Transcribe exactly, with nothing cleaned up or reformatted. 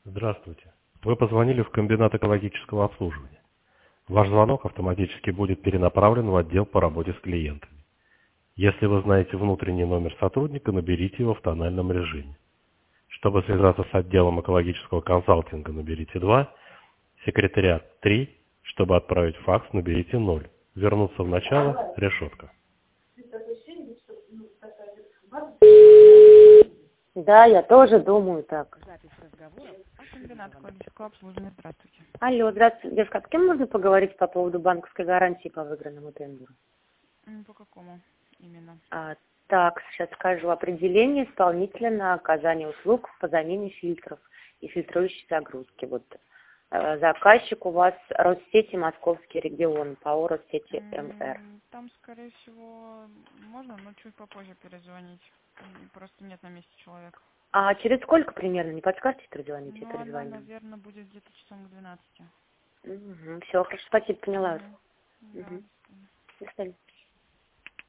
Здравствуйте. Вы позвонили в комбинат экологического обслуживания. Ваш звонок автоматически будет перенаправлен в отдел по работе с клиентами. Если вы знаете внутренний номер сотрудника, наберите его в тональном режиме. Чтобы связаться с отделом экологического консалтинга, наберите два, секретариат три, чтобы отправить факс, наберите ноль. Вернуться в начало, решетка. Да, я тоже думаю так. Запись разговора. Комбинат экологического обслуживания. Здравствуйте. Алло, здравствуйте, девушка, а с кем можно поговорить по поводу банковской гарантии по выигранному тендеру? По какому именно? А, так, сейчас скажу. Определение исполнителя на оказание услуг по замене фильтров и фильтрующей загрузки. Вот э, заказчик у вас Россети Московский регион, ПАО Россети МР. Там, скорее всего, можно, но чуть попозже перезвонить. Просто нет на месте человека. А через сколько примерно? Не подскажете, перезвонить? Ну, я перезвоню. она, наверное, будет где-то часом к двенадцати. Угу, все, хорошо, спасибо, поняла. Угу. Да. Угу.